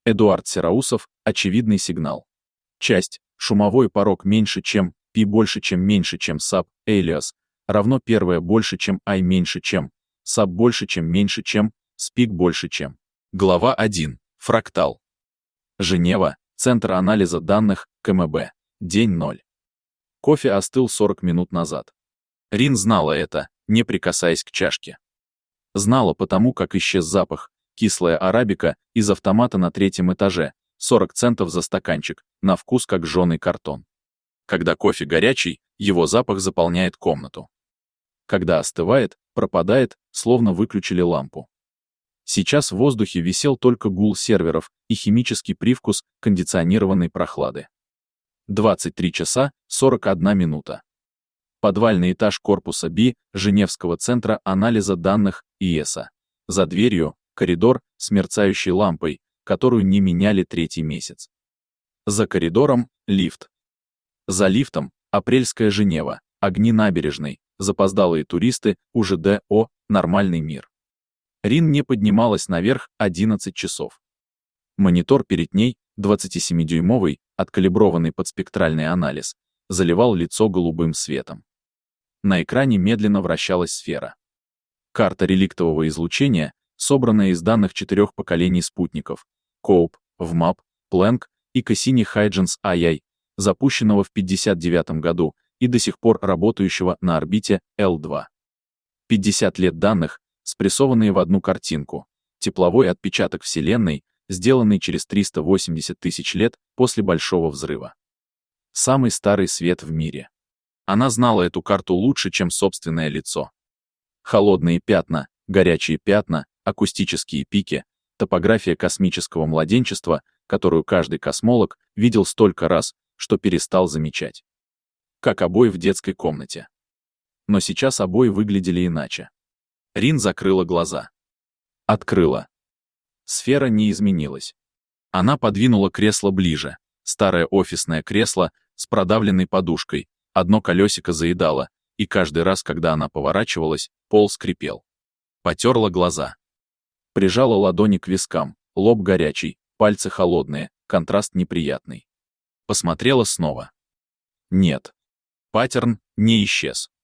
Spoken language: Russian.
Эдуард Сераусов, очевидный сигнал. Часть, шумовой порог меньше, чем, π больше, чем меньше, чем sub, alias, равно первое больше, чем I меньше, чем, sub больше, чем меньше, чем, speak больше, чем. Глава 1. Фрактал. Женева, Центр анализа данных, КМБ. День 0. Кофе остыл 40 минут назад. Рин знала это, не прикасаясь к чашке. Знала потому, как исчез запах, кислая арабика из автомата на 3-м этаже, 40 центов за стаканчик, на вкус как жженый картон. Когда кофе горячий, его запах заполняет комнату. Когда остывает, пропадает, словно выключили лампу. Сейчас в воздухе висел только гул серверов и химический привкус кондиционированной прохлады. 23 часа 41 минута. Подвальный этаж корпуса Б Женевского центра анализа данных ИЭСа. За дверью коридор с мерцающей лампой, которую не меняли 3-й месяц. За коридором лифт. За лифтом апрельская Женева, огни набережной, запоздалые туристы, УЖД, нормальный мир. Рин не поднималась наверх 11 часов. Монитор перед ней, 27-дюймовый, откалиброванный под спектральный анализ, заливал лицо голубым светом. На экране медленно вращалась сфера. Карта реликтового излучения, собранная из данных 4 поколений спутников COPE, VMAP, Planck и Cassini-Huygens AI, запущенного в 1959 году и до сих пор работающего на орбите L2. 50 лет данных, спрессованные в одну картинку, тепловой отпечаток Вселенной, сделанный через 380 тысяч лет после Большого взрыва. Самый старый свет в мире. Она знала эту карту лучше, чем собственное лицо. Холодные пятна, горячие пятна, акустические пики, топография космического младенчества, которую каждый космолог видел столько раз, что перестал замечать. Как обои в детской комнате. Но сейчас обои выглядели иначе. Рин закрыла глаза. Открыла. Сфера не изменилась. Она подвинула кресло ближе. Старое офисное кресло с продавленной подушкой, одно колесико заедало, и каждый раз, когда она поворачивалась, пол скрипел. Потерла глаза. Прижала ладони к вискам, лоб горячий, пальцы холодные, контраст неприятный. Посмотрела снова. Нет. Паттерн не исчез.